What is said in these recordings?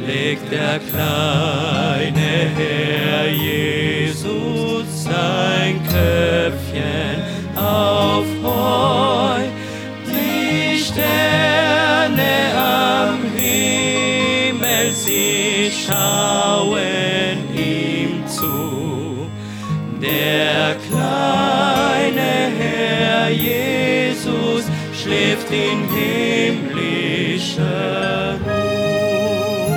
legt der kleine Herr Jesus sein Köpfchen auf Heu. Die Sterne am Himmel, sie schauen ihm zu. Der kleine Herr Jesus schläft in himmlischer Ruhe.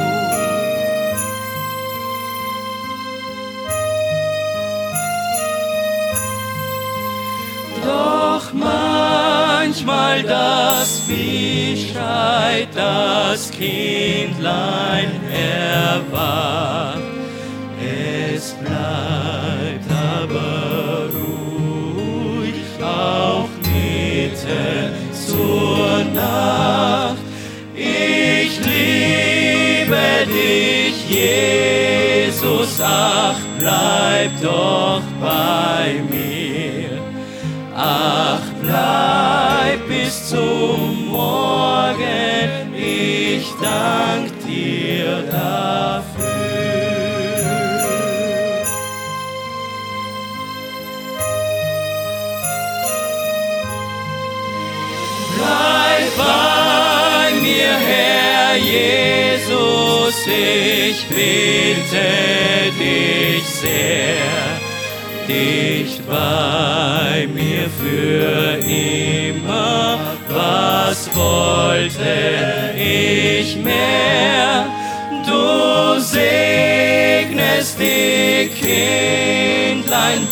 Doch manchmal das Vieh schreit, das Kindlein erwacht. Es bleibt aber ruhig, auch mitten zur Nacht. Ich liebe dich, Jesus, ach, bleib doch bei mir. Ach, bleib bis zum Morgen, ich dank dir dafür. Bleib bei mir, Herr Jesus, ich bitte dich sehr, dicht bei mir für immer. Was wollte ich mehr? Du segnest die Kindlein,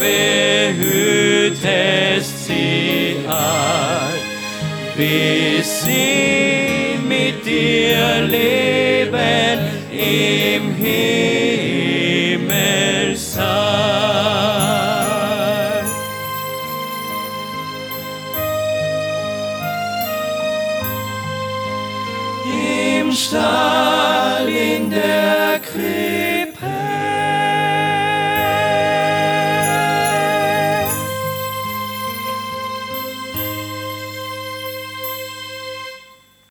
behütest sie all, bis sie mit dir leben im Himmelsaal. Im Stall, in der Krippe,